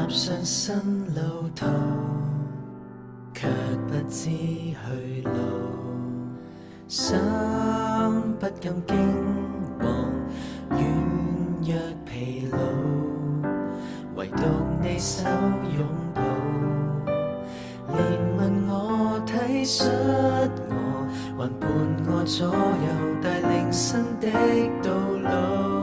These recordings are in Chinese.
踏上新路途，卻不知去路，心不禁驚惶，軟弱疲勞，唯獨你手擁抱，憐憫我體恤我，還伴我左右，帶領新的道路。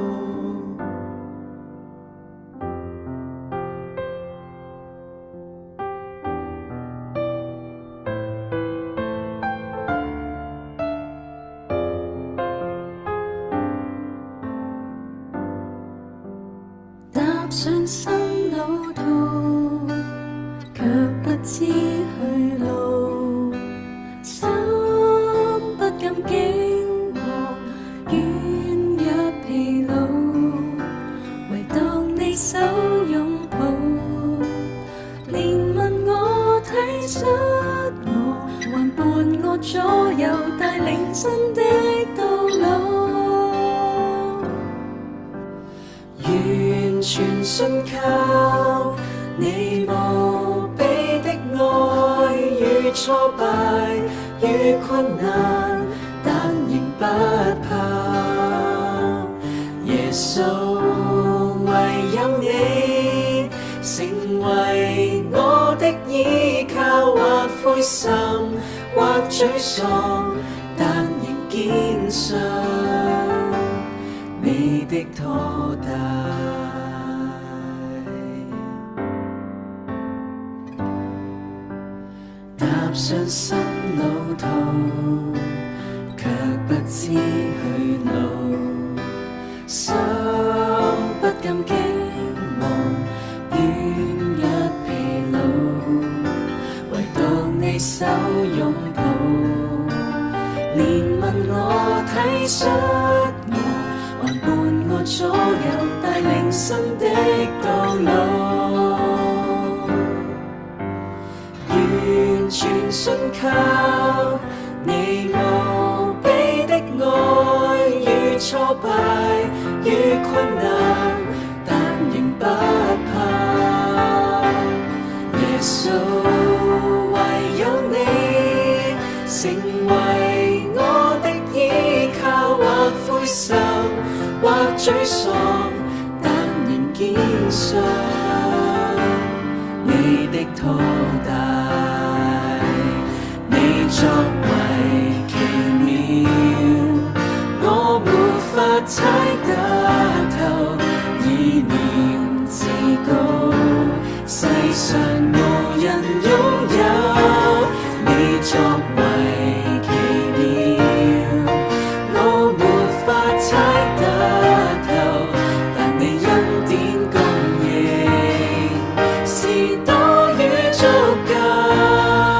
踏上新路途，卻不知去路，心不禁驚惶，軟弱疲勞，唯獨你手擁抱，憐憫我體恤我，還伴我左右，帶領新的道路。 完全信靠你無比的愛與挫敗與困難，但仍不怕。耶穌，唯有你成為我的依靠，或灰心或沮喪，但仍堅信你的拖帶。踏上新路途，卻不知去路，心不禁驚惶，軟弱疲勞，唯獨你手擁抱，憐憫我體恤我，還伴我左右，帶領新的道路。完全信靠你無比的愛與挫敗與困難，但仍不怕。耶穌，唯有你成為我的依靠，或灰心或沮喪，但仍堅信你的拖帶。你作為奇妙，我無法猜得透，意念至高，世上無人擁有。你作為奇妙，我無法猜得透，但你恩典供應是多於足夠。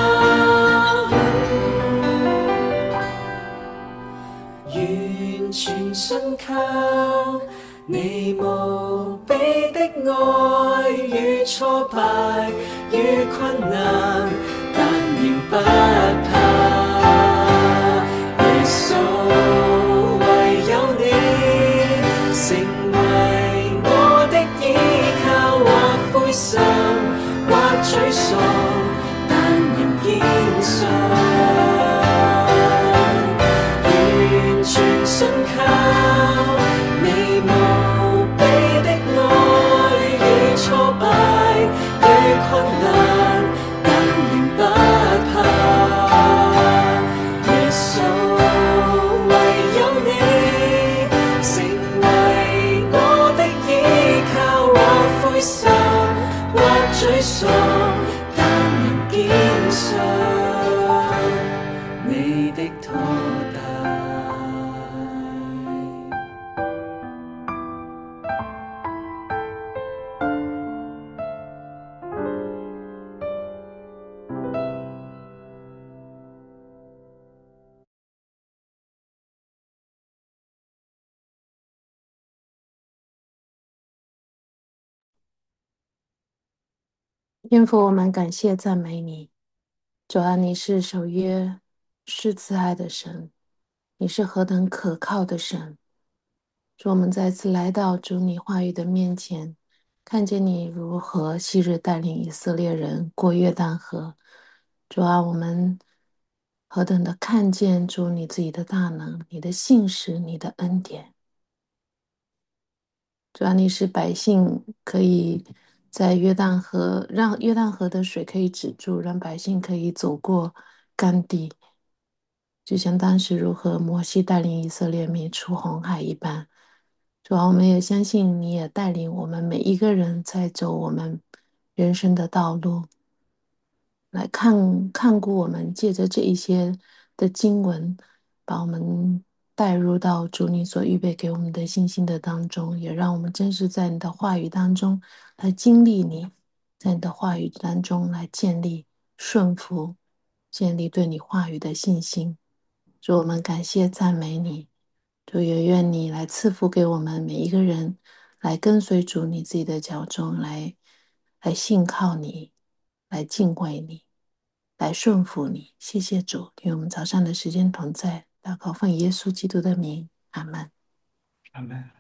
完全信靠你無比的愛與挫敗與困難，但仍不怕。耶穌，唯有你成為我的依靠，或灰心或沮喪，但仍堅信。完全信靠你無比的愛與挫敗與困難，但仍不怕。耶穌，唯有你成為我的依靠，或灰心或沮喪，但仍堅信你的拖帶。 天父，我们感谢赞美你，主啊，你是守约、是慈爱的神，你是何等可靠的神。主，我们再次来到主你话语的面前， 看见你如何昔日带领以色列人过约旦河。主啊，我们何等的看见主你自己的大能、你的信实、你的恩典。主啊，你使百姓可以在约旦河，让约旦河的水可以止住，让百姓可以走过干地，就像当时如何摩西带领以色列民出红海一般。主啊，我们也相信你也带领我们每一个人在走我们人生的道路，来看顾我们，借着这一些的经文，把我们带入到主你所预备给我们的信心的当中，也让我们真实在你的话语当中来经历你，在你的话语当中来建立顺服，建立对你话语的信心。主，我们感谢赞美你，主也愿你来赐福给我们每一个人，来跟随主你自己的脚中，来信靠你，来敬畏你，来顺服你。谢谢主，因为我们早上的时间同在，祷告奉耶稣基督的名，阿门。 阿门。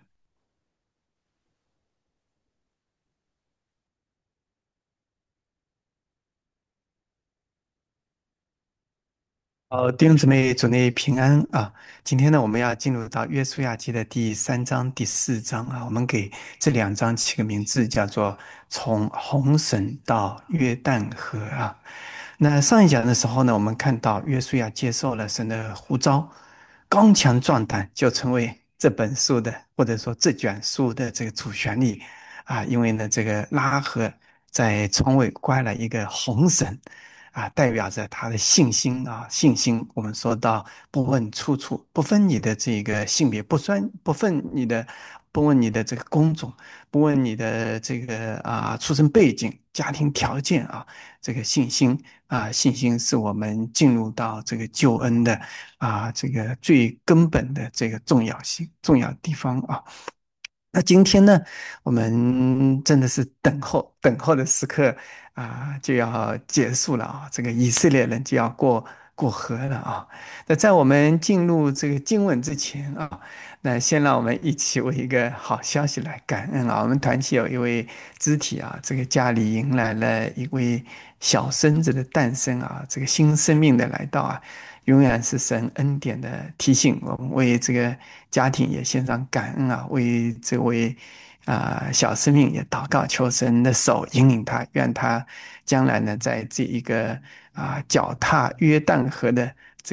弟兄姊妹，主内平安啊！今天呢，我们要进入到约书亚记的第3章、第4章啊。我们给这2章起个名字，叫做“从红绳到约旦河”啊。那上一讲的时候呢，我们看到约书亚接受了神的呼召，刚强壮胆，就成为这本书的或者说这卷书的这个主旋律啊。因为呢，这个拉合在床尾挂了一个红绳。啊，代表着他的信心啊，信心。我们说到不问出处，不分你的这个性别，不问你的这个工种，不问你的这个出生背景、家庭条件啊，这个信心啊，信心是我们进入到这个救恩的这个最根本的这个重要地方啊。那今天呢，我们真的是等候的时刻就要结束了啊！这个以色列人就要过河了啊！那在我们进入这个经文之前啊，那先让我们一起为一个好消息来感恩啊！我们团体有一位肢体啊，这个家里迎来了一位小孙子的诞生啊，这个新生命的来到啊，永远是神恩典的提醒。我们为这个家庭也献上感恩啊，为这位小生命也祷告，求神的手引领他，愿他将来呢，在这一个脚踏约旦河的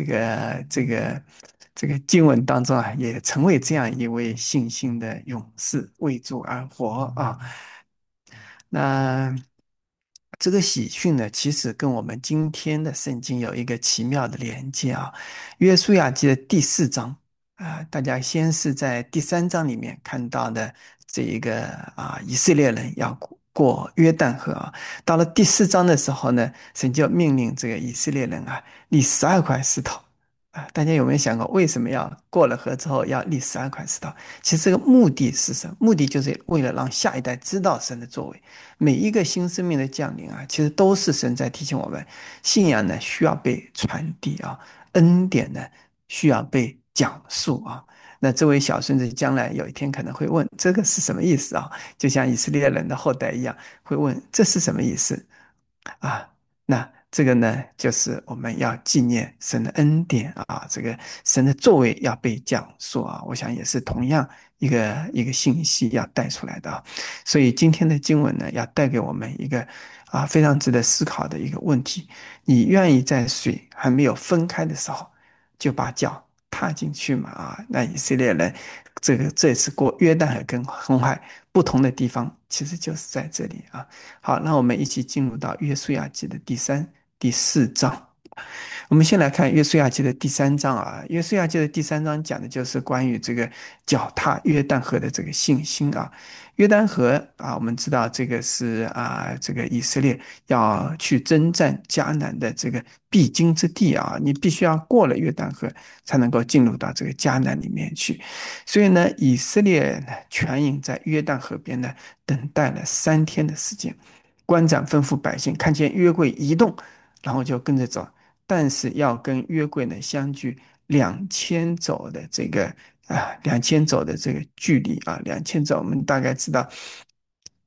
这个经文当中啊，也成为这样一位信心的勇士，为主而活啊。那这个喜讯呢，其实跟我们今天的圣经有一个奇妙的连接啊。约书亚记的第4章大家先是在第3章里面看到的这一个以色列人要过约旦河啊。到了第4章的时候呢，神就命令这个以色列人立12块石头大家有没有想过，为什么要过了河之后要立12块石头？其实这个目的是什么？目的就是为了让下一代知道神的作为。每一个新生命的降临其实都是神在提醒我们，信仰呢需要被传递恩典呢需要被讲述那这位小孙子将来有一天可能会问，这个是什么意思就像以色列人的后代一样，会问这是什么意思啊？那这个呢，就是我们要纪念神的恩典这个神的作为要被讲述我想也是同样一个信息要带出来的所以今天的经文呢，要带给我们一个非常值得思考的一个问题：你愿意在水还没有分开的时候，就把脚踏进去吗？那以色列人这次过约旦河跟红海不同的地方，其实就是在这里好，那我们一起进入到约书亚记的第3、第4章。我们先来看约书亚记的第3章约书亚记的第3章讲的就是关于这个脚踏约旦河的这个信心约旦河我们知道这个是这个以色列要去征战迦南的这个必经之地你必须要过了约旦河才能够进入到这个迦南里面去。所以呢，以色列呢全营在约旦河边呢等待了3天的时间。官长吩咐百姓，看见约柜移动，然后就跟着走。但是要跟约柜呢相距2000走的这个2000走的这个距离2000走，我们大概知道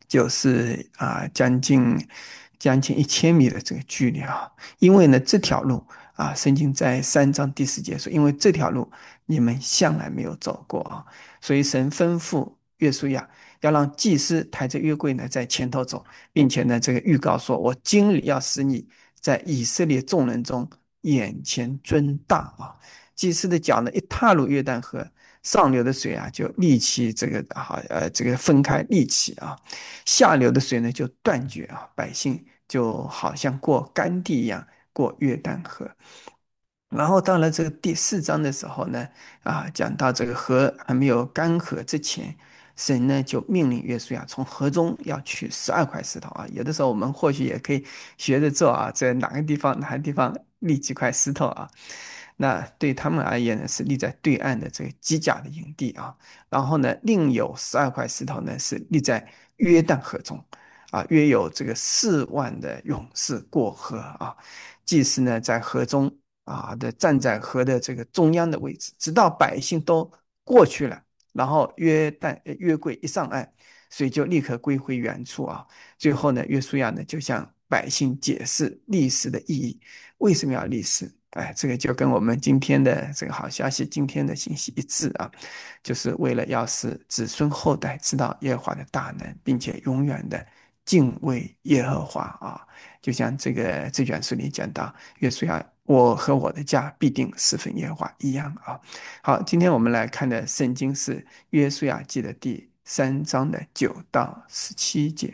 就是将近1000米的这个距离啊。因为呢，这条路圣经在3章第4节说，因为这条路你们向来没有走过啊，所以神吩咐约书亚要让祭司抬着约柜呢在前头走，并且呢这个预告说，我今日要使你在以色列众人中眼前尊大啊。祭司的脚呢一踏入约旦河，上流的水就立起这个分开立起啊，下流的水呢就断绝啊，百姓就好像过干地一样过约旦河。然后到了这个第4章的时候呢，讲到这个河还没有干涸之前，神呢就命令约书亚从河中要取12块石头啊。有的时候我们或许也可以学着做啊，在哪个地方立几块石头啊。那对他们而言呢，是立在对岸的这个基甲的营地啊。然后呢，另有12块石头呢是立在约旦河中约有这个4万的勇士过河啊。祭司呢在河中站在河的这个中央的位置，直到百姓都过去了，然后约柜一上岸，水就立刻归回原处啊。最后呢，约书亚呢就向百姓解释历史的意义，为什么要历史？哎，这个就跟我们今天的这个好消息、今天的信息一致啊，就是为了要使子孙后代知道耶和华的大能，并且永远的敬畏耶和华啊。就像这卷书里讲到，约书亚，我和我的家必定侍奉耶和华一样啊。好，今天我们来看的圣经是约书亚记的第3章的9到17节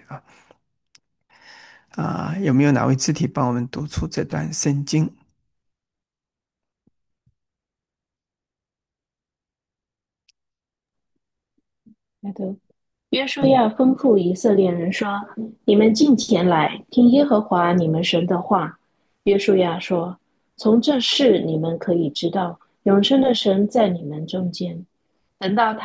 有没有哪位肢体帮我们读出这段圣经？ 那个约书亚吩咐以色列人说：“你们近前来，听耶和华你们神的话。”约书亚说：“从这事你们可以知道，永生的神在你们中间。等到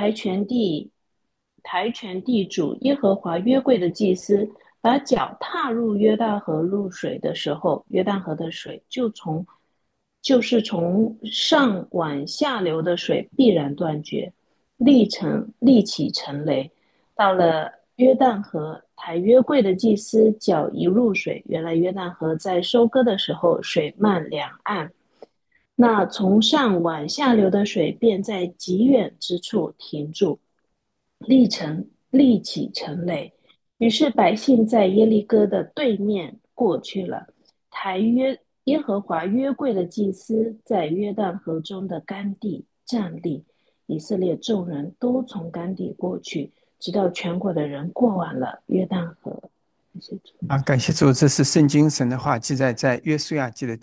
台全地主耶和华约柜的祭司把脚踏入约旦河入水的时候，约旦河的水就是从上往下流的水必然断绝，立起成雷。到了约旦河，抬约柜的祭司脚一入水，原来约旦河在收割的时候水漫两岸，那从上往下流的水便在极远之处停住，立起成垒。于是百姓在耶利哥的对面过去了。耶和华约柜的祭司在约旦河中的干地站立，以色列众人都从干地过去，直到全国的人过完了约旦河。谢谢主。 感谢主，这是圣经神的话记载在约书亚记的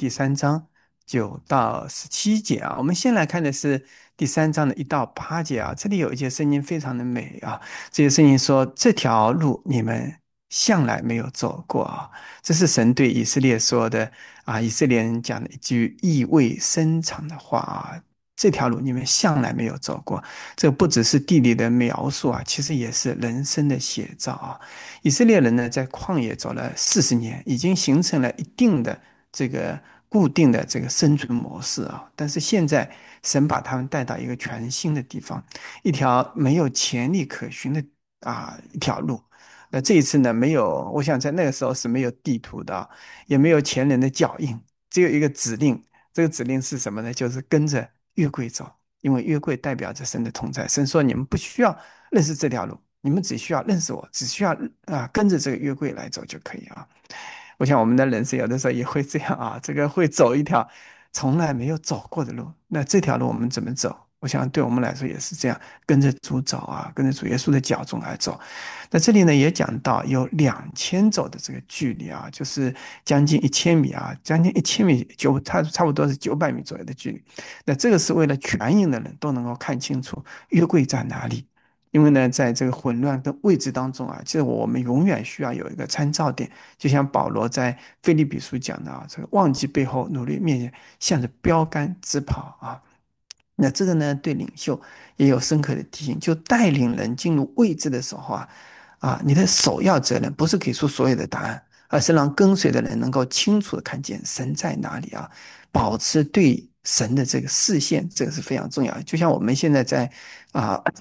第3章9到17节啊。我们先来看的是第3章的1到8节啊。这里有一节圣经非常的美啊。这节圣经说：“这条路你们向来没有走过啊。”这是神对以色列说的以色列人讲的一句意味深长的话啊。这条路你们向来没有走过，这不只是地理的描述其实也是人生的写照啊。以色列人呢，在旷野走了40年，已经形成了一定的这个固定的这个生存模式啊。但是现在，神把他们带到一个全新的地方，一条没有前例可循的一条路。那这一次呢，没有，我想在那个时候是没有地图的，也没有前人的脚印，只有一个指令。这个指令是什么呢？就是跟着约柜走，因为约柜代表着神的同在。神说：“你们不需要认识这条路。”你们只需要认识我，只需要跟着这个约柜来走就可以啊。我想我们的人生有的时候也会这样这个会走一条从来没有走过的路。那这条路我们怎么走？我想对我们来说也是这样，跟着主走跟着主耶稣的脚中来走。那这里呢也讲到有2000走的这个距离就是将近1000米将近1000米差不多是900米左右的距离。那这个是为了全营的人都能够看清楚约柜在哪里。因为呢，在这个混乱的位置当中其实我们永远需要有一个参照点，就像保罗在腓立比书讲的这个忘记背后，努力面前，向着标杆直跑那这个呢，对领袖也有深刻的提醒，就带领人进入位置的时候你的首要责任不是给出所有的答案，而是让跟随的人能够清楚的看见神在哪里保持对神的这个视线，这个是非常重要的。就像我们现在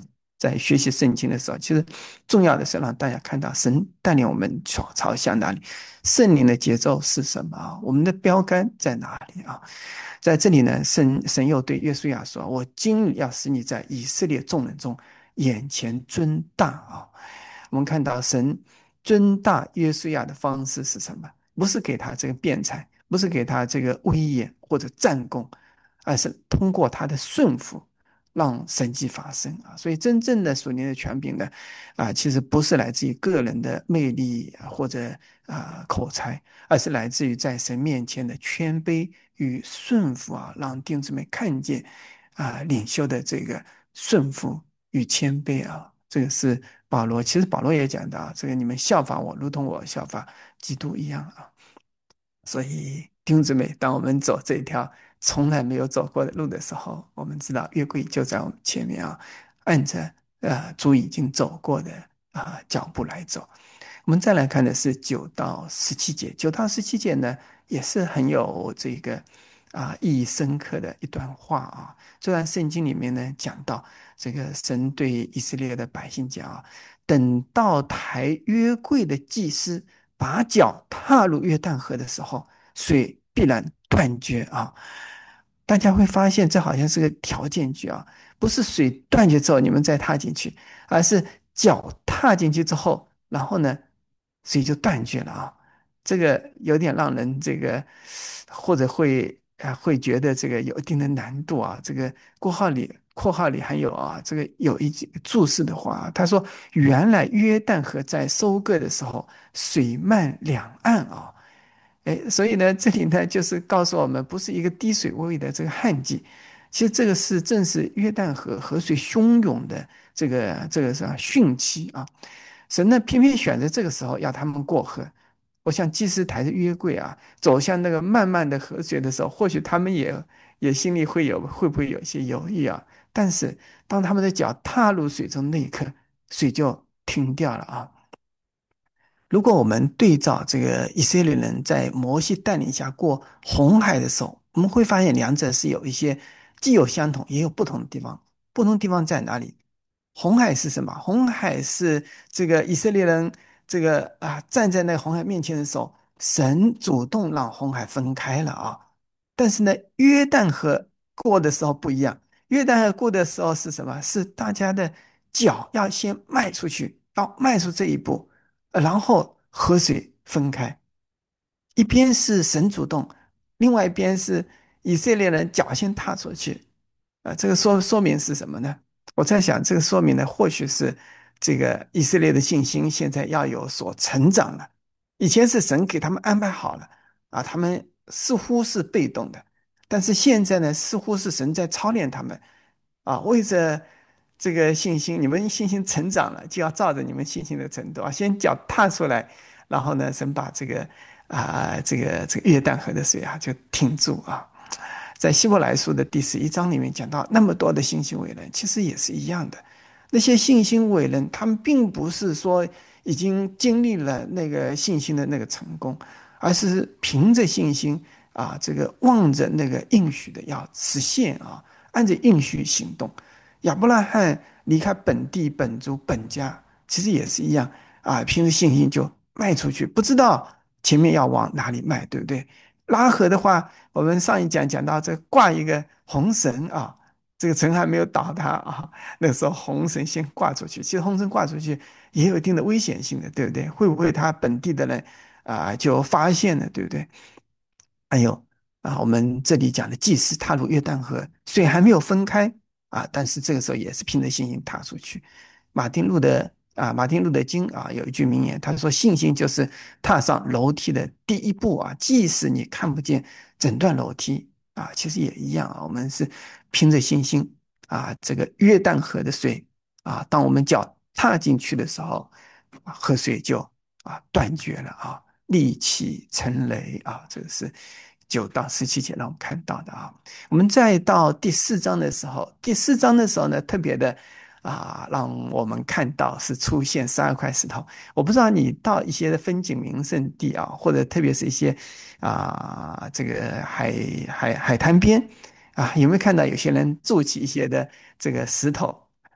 在学习圣经的时候，其实重要的是让大家看到神带领我们朝向哪里，圣灵的节奏是什么啊？我们的标杆在哪里啊？在这里呢，神又对约书亚说：“我今日要使你在以色列众人中眼前尊大啊！”我们看到神尊大约书亚的方式是什么？不是给他这个辩才，不是给他这个威严或者战功，而是通过他的顺服，让神迹发生啊！所以真正的属灵的权柄呢，其实不是来自于个人的魅力或者口才，而是来自于在神面前的谦卑与顺服啊，让弟兄姊妹看见领袖的这个顺服与谦卑啊。这个是保罗，其实保罗也讲到，这个你们效法我，如同我效法基督一样啊。所以弟兄姊妹，当我们走这条从来没有走过的路的时候，我们知道约柜就在我们前面啊，按着主已经走过的脚步来走。我们再来看的是9到17节，9到17节呢也是很有这个意义深刻的一段话啊。这段圣经里面呢讲到，这个神对以色列的百姓讲啊，等到抬约柜的祭司把脚踏入约旦河的时候，水必然断绝啊。大家会发现这好像是个条件句啊，不是水断绝之后你们再踏进去，而是脚踏进去之后，然后呢，水就断绝了啊。这个有点让人这个或者会觉得这个有一定的难度啊。这个括号里还有这个有一句注释的话，他说原来约旦河在收割的时候水漫两岸啊。所以呢，这里呢就是告诉我们，不是一个滴水不漏的这个旱季，其实这个正是约旦河河水汹涌的这个是汛期啊。神呢偏偏选择这个时候要他们过河。我想祭司抬着约柜走向那个漫漫的河水的时候，或许他们也心里会不会有一些犹豫啊？但是当他们的脚踏入水中那一刻，水就停掉了啊。如果我们对照这个以色列人在摩西带领下过红海的时候，我们会发现两者是有一些既有相同也有不同的地方。不同地方在哪里？红海是什么？红海是这个以色列人站在那个红海面前的时候，神主动让红海分开了啊。但是呢，约旦河过的时候不一样。约旦河过的时候是什么？是大家的脚要先迈出去，要迈出这一步。然后河水分开，一边是神主动，另外一边是以色列人脚先踏出去。这个说明是什么呢？我在想，这个说明呢，或许是这个以色列的信心现在要有所成长了。以前是神给他们安排好了他们似乎是被动的，但是现在呢，似乎是神在操练他们为着这个信心，你们信心成长了，就要照着你们信心的程度先脚踏出来，然后呢，神把这个约旦河的水就停住在希伯来书的第11章里面讲到，那么多的信心伟人，其实也是一样的。那些信心伟人，他们并不是说已经经历了那个信心的那个成功，而是凭着信心这个望着那个应许的要实现按着应许行动。亚伯拉罕离开本地本族本家，其实也是一样凭着信心就迈出去，不知道前面要往哪里迈，对不对？拉合的话，我们上一讲到这挂一个红绳这个城还没有倒塌那个时候红绳先挂出去，其实红绳挂出去也有一定的危险性的，对不对？会不会他本地的人就发现了，对不对？还有我们这里讲的祭司踏入约旦河，水还没有分开但是这个时候也是凭着信心踏出去。马丁路德金有一句名言，他说信心就是踏上楼梯的第一步即使你看不见整段楼梯其实也一样我们是凭着信心这个约旦河的水当我们脚踏进去的时候，河水就断绝了立起成雷这个是9到17节让我们看到的我们再到第4章的时候，呢，特别的让我们看到是出现12块石头。我不知道你到一些风景名胜地或者特别是一些这个海滩边有没有看到有些人筑起一些的这个石头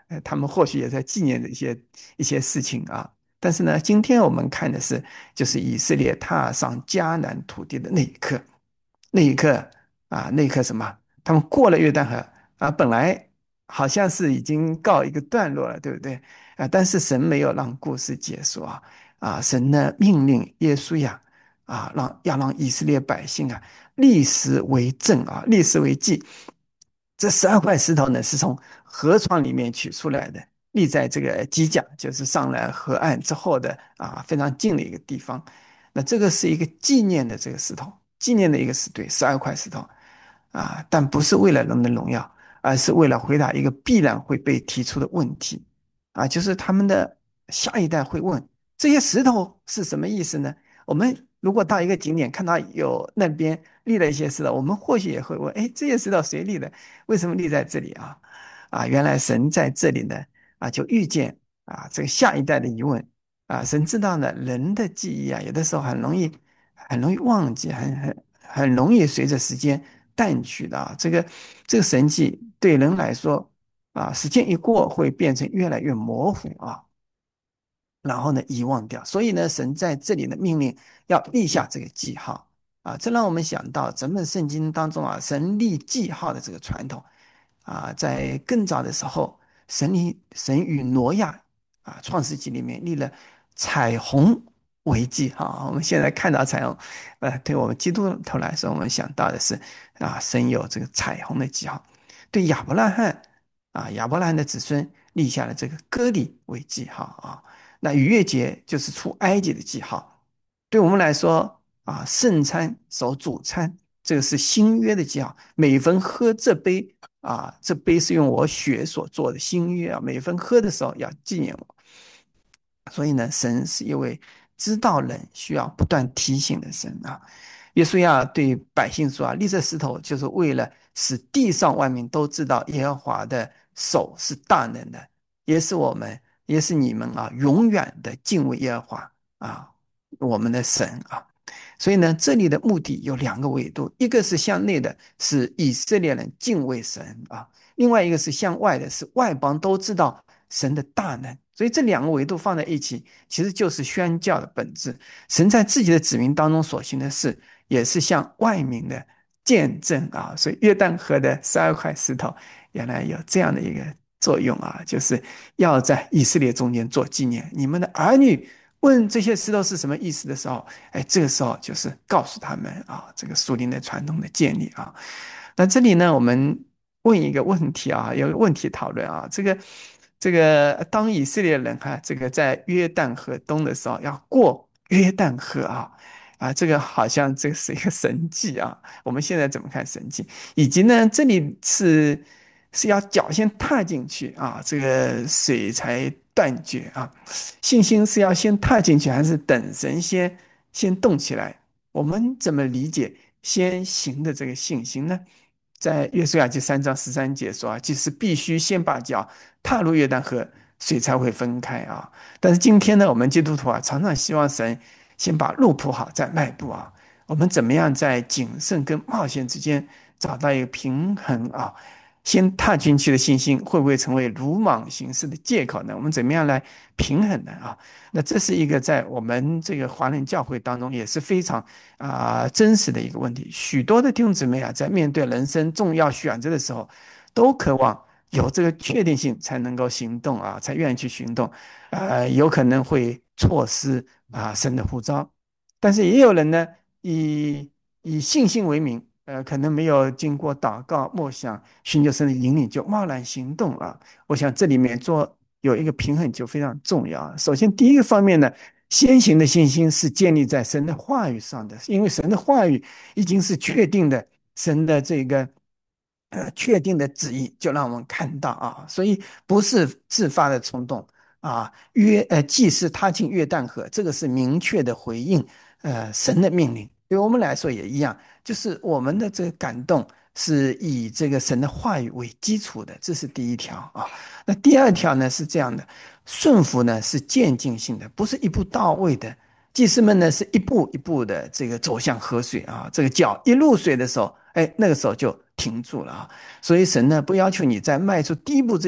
他们或许也在纪念的一些事情啊。但是呢，今天我们看的是，就是以色列踏上迦南土地的那一刻，那一刻那一刻什么？他们过了约旦河本来好像是已经告一个段落了，对不对？但是神没有让故事结束神呢命令耶稣呀要让以色列百姓立石为证立石为记。这12块石头呢是从河床里面取出来的，立在这个基甲，就是上了河岸之后的非常近的一个地方。那这个是一个纪念的这个石头，纪念的一个石堆，12块石头但不是为了人的荣耀，而是为了回答一个必然会被提出的问题就是他们的下一代会问这些石头是什么意思呢？我们如果到一个景点看到有那边立了一些石头，我们或许也会问：哎，这些石头谁立的？为什么立在这里原来神在这里呢就预见这个下一代的疑问神知道呢人的记忆有的时候很容易忘记，很容易随着时间淡去的这个神迹对人来说时间一过会变成越来越模糊然后呢遗忘掉。所以呢，神在这里的命令要立下这个记号这让我们想到整本圣经当中神立记号的这个传统在更早的时候，神与挪亚创世纪里面立了彩虹为记我们现在看到彩虹，对我们基督徒来说，我们想到的是神有这个彩虹的记号。对亚伯拉罕的子孙立下了这个割礼为记号那逾越节就是出埃及的记号。对我们来说圣餐守主餐，这个是新约的记号。每逢喝这杯这杯是用我血所做的新约每逢喝的时候要纪念我。所以呢，神是一位知道人需要不断提醒的神耶稣要对百姓说立这石头就是为了使地上万民都知道耶和华的手是大能的，也是我们，也是你们永远的敬畏耶和华我们的神所以呢，这里的目的有2个维度，一个是向内的，是以色列人敬畏神另外一个是向外的，是外邦都知道神的大能。所以这2个维度放在一起，其实就是宣教的本质。神在自己的子民当中所行的事，也是向外民的见证所以约旦河的12块石头，原来有这样的一个作用就是要在以色列中间做纪念。你们的儿女问这些石头是什么意思的时候，这个时候就是告诉他们这个属灵的传统的建立那这里呢，我们问一个问题有个问题讨论这个当以色列人这个在约旦河东的时候要过约旦河这个好像这是一个神迹我们现在怎么看神迹？以及呢，这里是要脚先踏进去这个水才断绝信心是要先踏进去，还是等神先动起来？我们怎么理解先行的这个信心呢？在约书亚记3章13节说就是必须先把脚踏入约旦河，水才会分开但是今天呢，我们基督徒常常希望神先把路铺好再迈步我们怎么样在谨慎跟冒险之间找到一个平衡先踏进去的信心会不会成为鲁莽行事的借口呢？我们怎么样来平衡呢那这是一个在我们这个华人教会当中也是非常真实的一个问题。许多的弟兄姊妹在面对人生重要选择的时候，都渴望有这个确定性才能够行动才愿意去行动有可能会错失神的呼召。但是也有人呢，以信心为名可能没有经过祷告、默想、寻求神的引领，就贸然行动我想这里面有一个平衡就非常重要首先，第一个方面呢，先行的信心是建立在神的话语上的，因为神的话语已经是确定的，神的这个确定的旨意，就让我们看到所以不是自发的冲动祭司踏进约旦河，这个是明确的回应神的命令。对我们来说也一样，就是我们的这个感动是以这个神的话语为基础的，这是第一条那第二条呢是这样的，顺服呢是渐进性的，不是一步到位的。祭司们呢是一步一步的这个走向河水这个脚一入水的时候，那个时候就停住了所以神呢不要求你在迈出第一步之前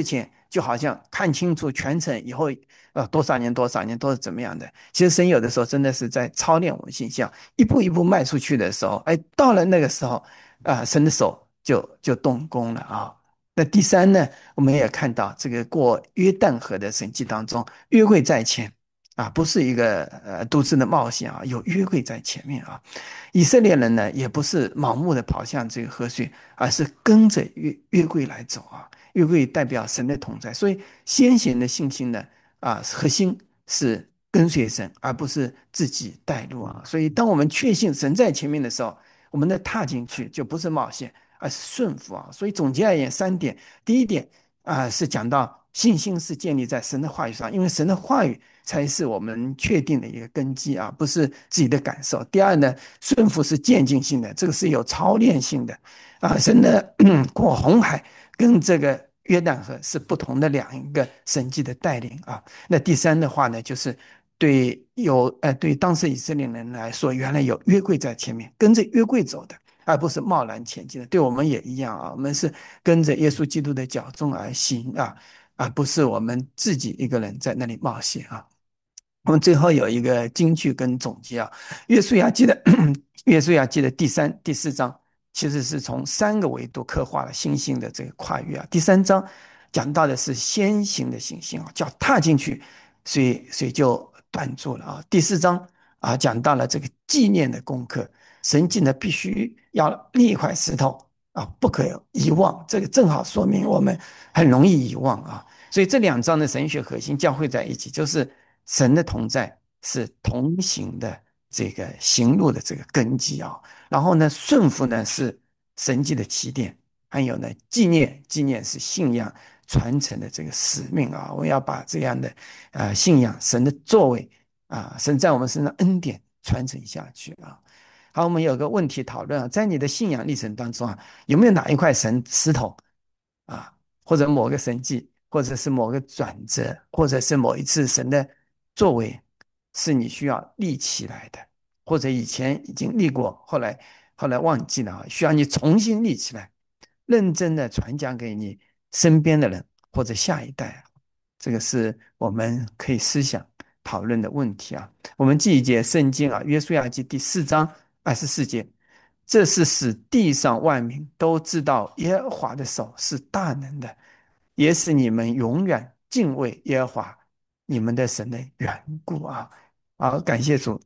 就好像看清楚全程以后，多少年多少年都是怎么样的。其实神有的时候真的是在操练我们信心，一步一步迈出去的时候，哎，到了那个时候，神的手就动工了啊。那第三呢，我们也看到这个过约旦河的神迹当中，约柜在前啊，不是一个独自的冒险啊，有约柜在前面啊。以色列人呢，也不是盲目的跑向这个河水，而是跟着约柜来走啊。约柜代表神的同在，所以先贤的信心呢，核心是跟随神，而不是自己带路啊。所以，当我们确信神在前面的时候，我们的踏进去就不是冒险，而是顺服啊。所以总结而言，三点：第一点是讲到信心是建立在神的话语上，因为神的话语才是我们确定的一个根基啊，不是自己的感受。第二呢，顺服是渐进性的，这个是有操练性的啊。神的过红海跟这个约旦河是不同的两个神迹的带领啊。那第三的话呢，就是对当时以色列人来说，原来有约柜在前面，跟着约柜走的。而不是贸然前进的，对我们也一样啊。我们是跟着耶稣基督的脚踪而行啊，而不是我们自己一个人在那里冒险啊。我们最后有一个金句跟总结啊，约书亚记的约书亚记的第三、第四章，其实是从三个维度刻画了信心的这个跨越啊。第三章讲到的是先行的信心啊，叫踏进去，所以就断住了啊。第四章讲到了这个纪念的功课，神记呢必须要立一块石头啊，不可遗忘。这个正好说明我们很容易遗忘啊。所以这两章的神学核心交汇在一起，就是神的同在是同行的这个行路的这个根基啊。然后呢，顺服呢是神迹的起点，还有呢纪念是信仰传承的这个使命啊。我们要把这样的信仰神的作为神在我们身上恩典传承下去啊。好，我们有个问题讨论啊，在你的信仰历程当中有没有哪一块石头啊，或者某个神迹，或者是某个转折，或者是某一次神的作为，是你需要立起来的，或者以前已经立过，后来忘记了需要你重新立起来，认真的传讲给你身边的人或者下一代。这个是我们可以思想讨论的问题啊。我们记一节圣经约书亚记第4章24节，这是使地上万民都知道耶和华的手是大能的，也使你们永远敬畏耶和华你们的神的缘故啊。好，感谢主。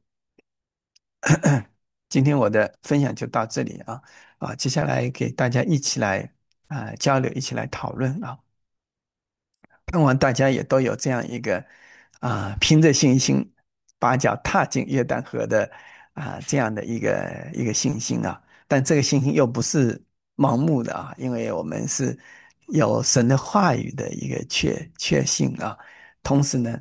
今天我的分享就到这里接下来给大家一起来交流，一起来讨论啊。盼望大家也都有这样一个凭着信心把脚踏进约旦河的这样的一个信心啊。但这个信心又不是盲目的因为我们是有神的话语的一个确信啊。同时呢，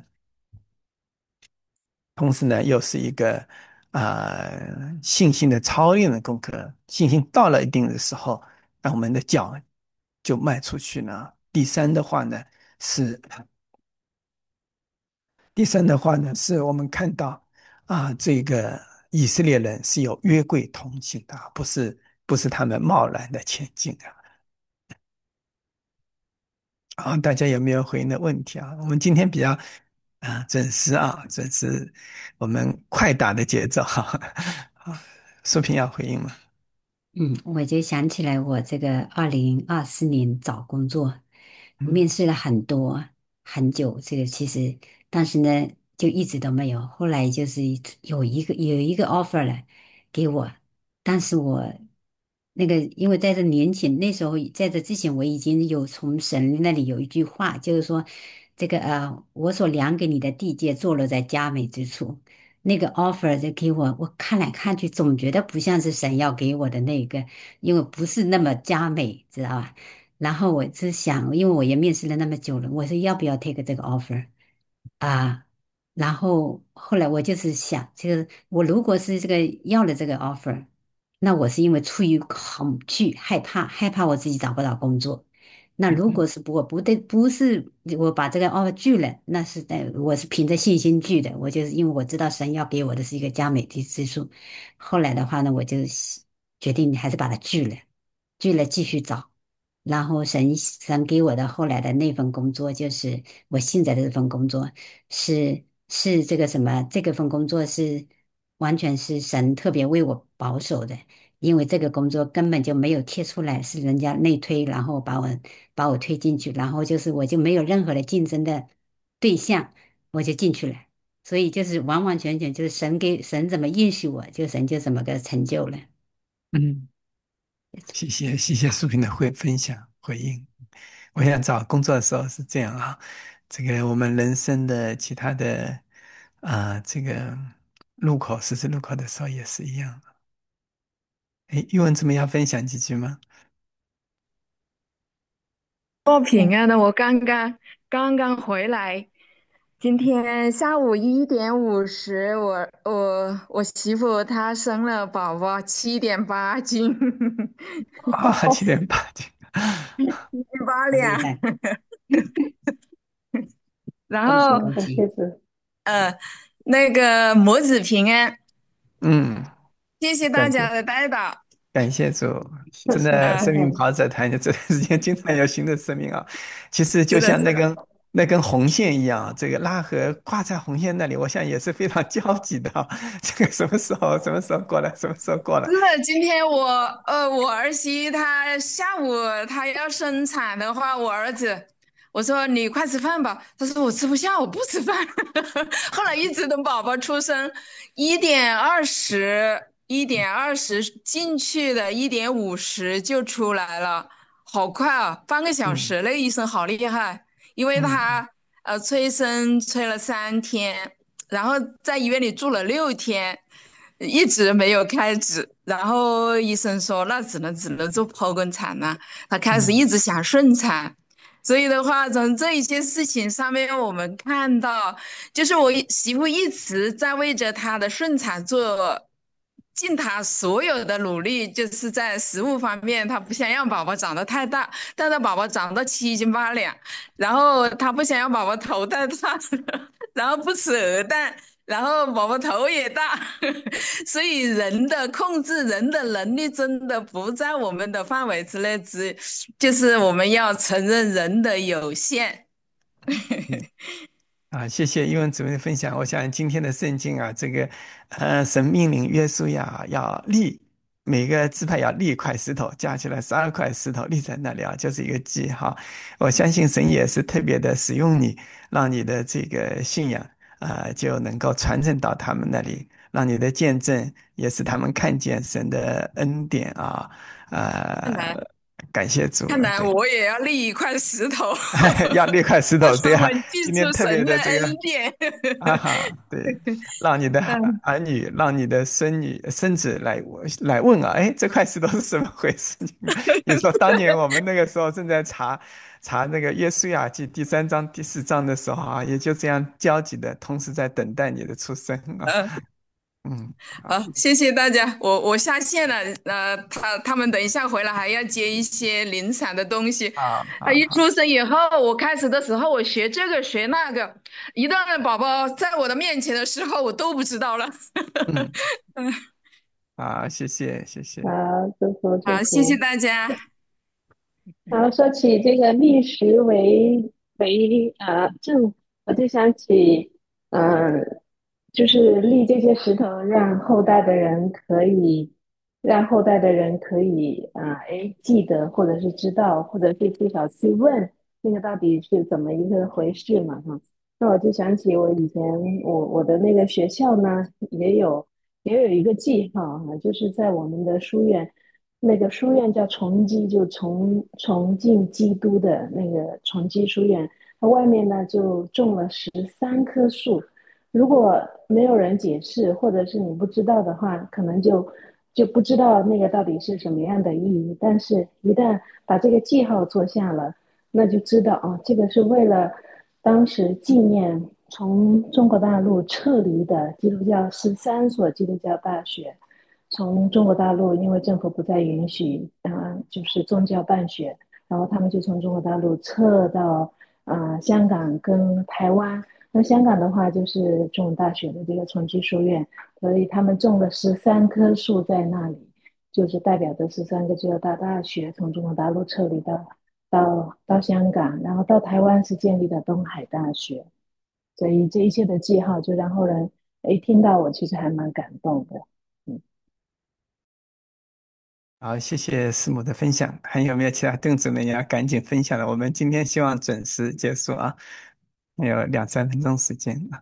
又是一个信心的操练的功课。信心到了一定的时候，那我们的脚就迈出去了。是第三的话呢，是我们看到这个以色列人是有约柜同行的，不是他们贸然的前进大家有没有回应的问题我们今天比较准时我们快打的节奏好，苏平要回应吗？ 我就想起来，我这个2024年找工作， 嗯面试了很久，这个其实但是呢，就一直都没有。后来就是有一个 offer 了给我，但是我那个因为在这年前那时候，在这之前我已经有从神那里有一句话，就是说这个我所量给你的地界坐落在佳美之处。那个 offer 就给我，我看来看去总觉得不像是神要给我的那个，因为不是那么佳美，知道吧？然后我就想，因为我也面试了那么久了，我说要不要 take 这个 offer 啊？然后后来我就是想，这个我如果是这个要了这个 offer，那我是因为出于恐惧、害怕我自己找不到工作。那如果是我不对，不是我把这个 offer 拒了，那是我是凭着信心拒的。我就是因为我知道神要给我的是一个佳美的之处。后来的话呢，我就决定还是把它拒了，拒了继续找。 然后神给我的后来的那份工作，就是我现在的这份工作，是这个什么？这个份工作是完全是神特别为我保守的，因为这个工作根本就没有贴出来，是人家内推，然后把我推进去，然后就是我就没有任何的竞争的对象，我就进去了。所以就是完完全全就是神怎么允许我，就神就怎么个成就了。 嗯，谢谢素萍的分享回应。我想找工作的时候是这样啊，这个我们人生的其他的这个十字路口的时候也是一样。哎，玉文怎么样分享几句吗？ 过平安的，我刚刚回来。今天下午1点50，我媳妇她生了宝宝，7.8斤， 啊，7.8斤。 7.8两。 很厉害， 然恭喜后恭喜！ 很谢主。 呃，那个母子平安， 嗯， 谢谢大感谢家的带导。 感谢主，真是的， 的呃， 生命跑者团，这段时间经常有新的生命啊。其实就是的，是的。 像那根红线一样，这个拉河挂在红线那里，我想也是非常焦急的啊。这个什么时候过来，什么时候过来？ 是的，今天我儿媳她下午她要生产的话，我儿子我说你快吃饭吧，他说我吃不下，我不吃饭。后来一直等宝宝出生，1点20进去的，1点50就出来了，好快啊，半个小嗯时，那个医生好厉害，因为嗯他催生催了3天，然后在医院里住了6天。一直没有开指，然后医生说那只能做剖宫产了。他开始一嗯直想顺产，所以的话，从这一些事情上面，我们看到，就是我媳妇一直在为着她的顺产做尽她所有的努力，就是在食物方面，她不想让宝宝长得太大，但是宝宝长到7斤8两，然后她不想让宝宝头太大，然后不吃鹅蛋。然后宝宝头也大，所以人的控制人的能力真的不在我们的范围之内，就是我们要承认人的有限。 嗯。谢谢英文主任的分享。我想今天的圣经啊，这个神命令约书亚要立每个支派要立一块石头，加起来12块石头立在那里啊，就是一个记号。我相信神也是特别的使用你，让你的这个信仰就能够传承到他们那里，让你的见证也使他们看见神的恩典啊。 看来， 呃，感谢主啊， 看来对。 我也要立一块石头， 要立块石头， 让他对啊， 们记今天特别住神的的这个恩典。 啊哈，对，让你的嗯儿女，让你的孙子来问啊，哎，这块石头是怎么回事？你说当年我们那个时候正在查那个约书亚记第3章第4章的时候啊，也就这样焦急的同时在等待你的出生啊。 嗯， 嗯，好， 好，谢谢大家，我下线了。他们等一下回来还要接一些临产的东西。 好，好，好， 他一出生以后，我开始的时候我学这个学那个，一旦宝宝在我的面前的时候，我都不知道了。 嗯， 嗯， 好，谢谢，谢好， 谢。 祝福祝好，谢谢福。 大家。 然后说起这个立石证，我就想起，就是立这些石头，让后代的人可以记得，或者是知道，或者是至少去问那个到底是怎么一个回事嘛哈。那我就想起我以前我的那个学校呢，也有一个记号哈，就是在我们的书院。那个书院叫崇基，就崇敬基督的那个崇基书院，它外面呢就种了13棵树。如果没有人解释，或者是你不知道的话，可能就不知道那个到底是什么样的意义。但是，一旦把这个记号做下了，那就知道哦，这个是为了当时纪念从中国大陆撤离的基督教13所基督教大学。从中国大陆，因为政府不再允许就是宗教办学，然后他们就从中国大陆撤到香港跟台湾。那香港的话，就是中文大学的这个崇基书院，所以他们种了13棵树在那里，就是代表着13个就要大学从中国大陆撤离到到香港，然后到台湾是建立的东海大学，所以这一切的记号就让后人一听到我，其实还蛮感动的。嗯， 好，谢谢师母的分享。还有没有其他弟兄姊妹要赶紧分享的？我们今天希望准时结束啊，还有2、3分钟时间啊。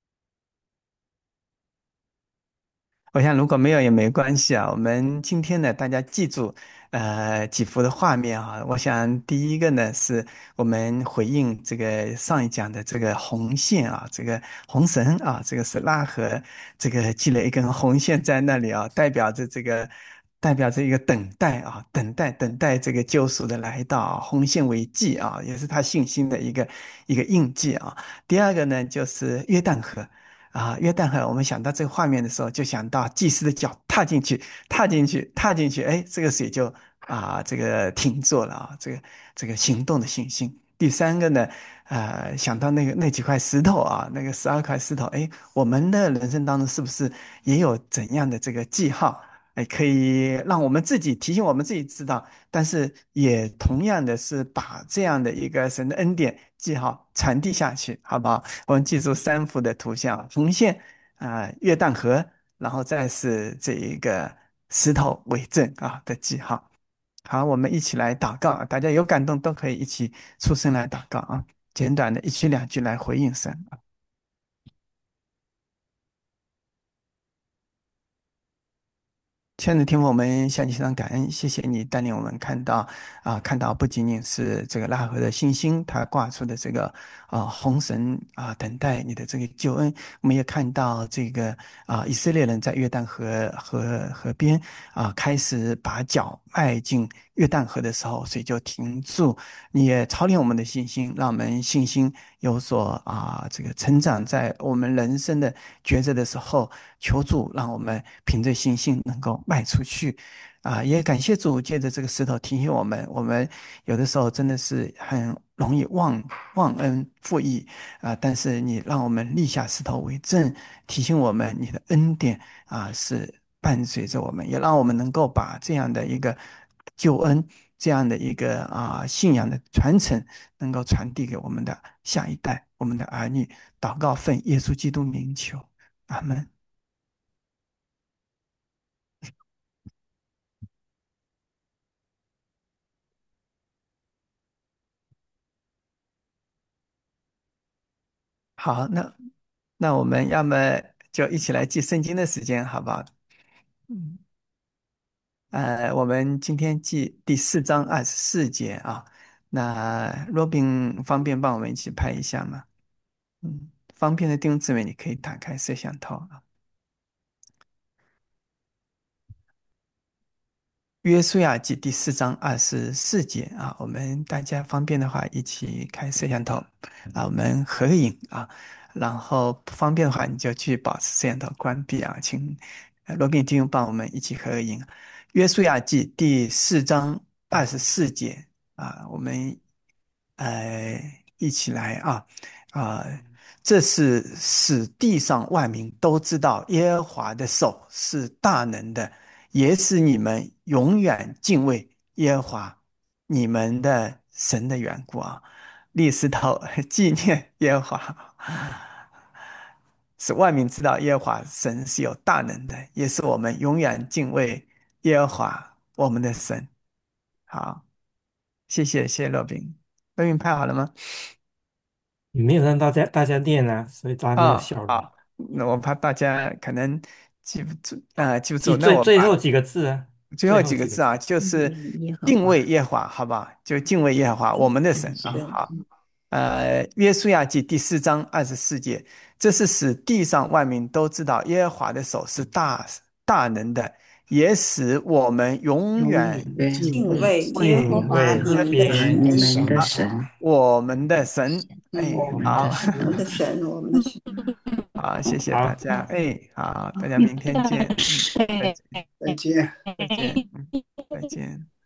我想如果没有也没关系啊。我们今天呢，大家记住，几幅的画面啊。我想第一个呢，是我们回应这个上一讲的这个红线啊，这个红绳啊，这个是拉合，这个系了一根红线在那里啊，代表着一个等待啊，等待这个救赎的来到啊，红线为记啊，也是他信心的一个印记啊。第二个呢，就是约旦河。啊，约旦河，我们想到这个画面的时候，就想到祭司的脚踏进去，踏进去，哎，这个水就这个停住了啊，这个行动的信心。第三个呢，想到那几块石头啊，那个12块石头，哎，我们的人生当中是不是也有怎样的这个记号？哎，可以让我们自己提醒我们自己知道，但是也同样的是把这样的一个神的恩典记号传递下去，好不好？我们记住3幅的图像：红线约旦河，然后再是这一个石头为证啊的记号。好，我们一起来祷告，大家有感动都可以一起出声来祷告啊，简短的1句2句来回应神。亲爱的天父，我们向你献上感恩，谢谢你带领我们看到不仅仅是这个拉合的信心，它挂出的这个红绳等待你的这个救恩。我们也看到这个以色列人在约旦河边开始把脚迈进约旦河的时候，水就停住。你也操练我们的信心，让我们信心有所这个成长，在我们人生的抉择的时候。求主让我们凭着信心能够迈出去，也感谢主借着这个石头提醒我们，我们有的时候真的是很容易忘恩负义但是你让我们立下石头为证，提醒我们你的恩典是伴随着我们，也让我们能够把这样的一个救恩，这样的一个信仰的传承，能够传递给我们的下一代，我们的儿女。祷告奉耶稣基督名求，阿门。好，那我们要么就一起来记圣经的时间，好不好？嗯，我们今天记第4章24节啊。那 Robin 方便帮我们一起拍一下吗？方便的弟兄姊妹，你可以打开摄像头啊。约书亚记第4章24节啊，我们大家方便的话一起开摄像头我们合个影然后不方便的话你就去保持摄像头关闭请罗宾弟兄帮我们一起合个影。约书亚记第4章24节我们一起来啊，这是使地上万民都知道耶和华的手是大能的。也使你们永远敬畏耶和华你们的神的缘故立石头纪念耶和华，使万民知道耶和华神是有大能的，也是我们永远敬畏耶和华我们的神。好，谢谢罗宾，罗宾拍好了吗？ 也没有让大家念啊，所以大家没有笑容。 好，那我怕大家可能记不住，那我把最后几个字啊， 最后最后几个字。 几个字就是耶和敬华畏耶和华，好不好？就敬畏耶和华，我们的神是好，约书亚记第4章24节，这是使地上万民都知道耶和华的手是大能的，也使我们永永远远敬敬畏畏耶和敬华畏你们的耶你们的神， 神， 我们的神。哎， 我们好， 的神。 我们的神，我们的神。 好，谢谢大好， 家。哎，好，大家明天见。再见， 再见。 再见，再见。